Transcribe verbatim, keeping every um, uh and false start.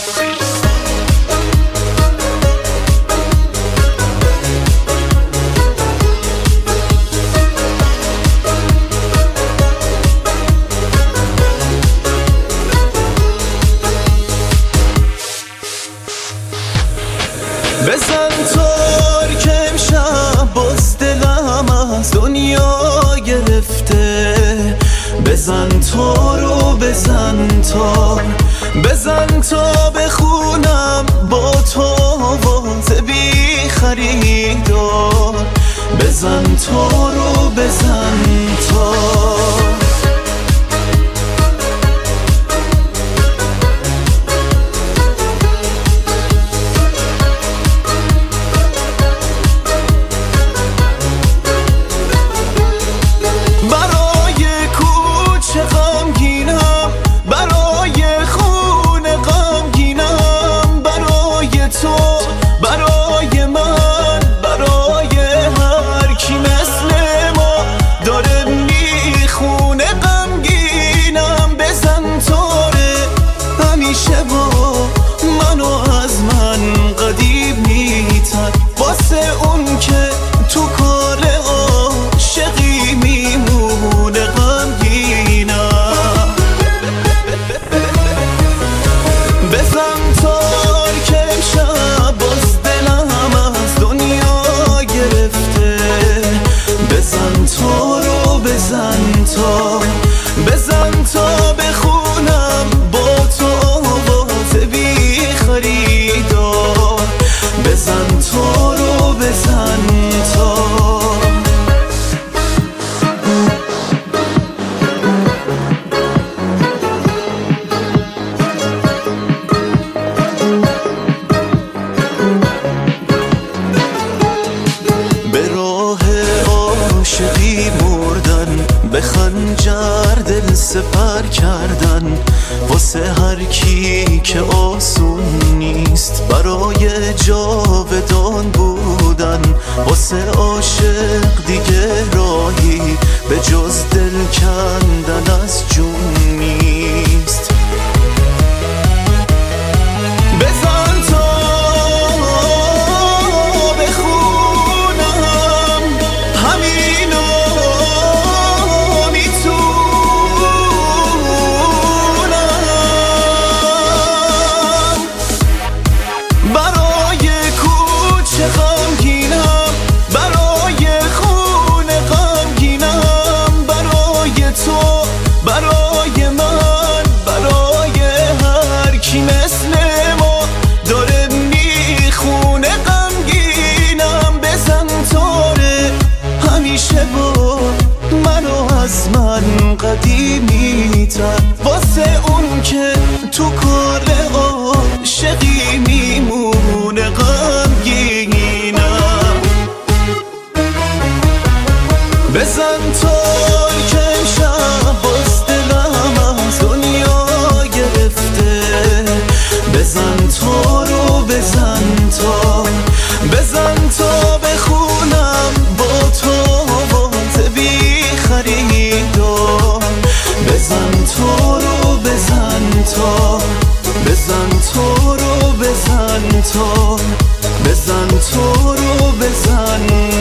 بزن تار که امشب باز دلم از دنیا گرفته. بزن تارو بزن تار، بزن تا بخونم با تو آواز بی خریدار. بزن تارو بزن تار. واسه اون که تو کار عاشقی میمونه غمگینم. بزن تار که امشب باز دلم از دنیا گرفته. بزن تارو بزن تار، بزن تا بخونم با تو آواز بی خریدار. بزن تارو بزن تار. به راه عاشقی مردن، به خنجر دل سپر کردن. واسه هر کی که آسون نیست برای جاودان بودن. واسه عاشق دیگه راهی به جز دل کندن از جون نیست. بزن تا بخونم همینو از من قدیمی تر. واسه اون که تو کار عاشقی میمونه غمگینم. بزن تار که امشب باز دلم از دنیا گرفته. بزن تارو بزن تار، بزن تا بخونم با تو آواز بی خریدار. بزن تارو بزن تار، بزن تارو بزن تار، بزن تارو بزن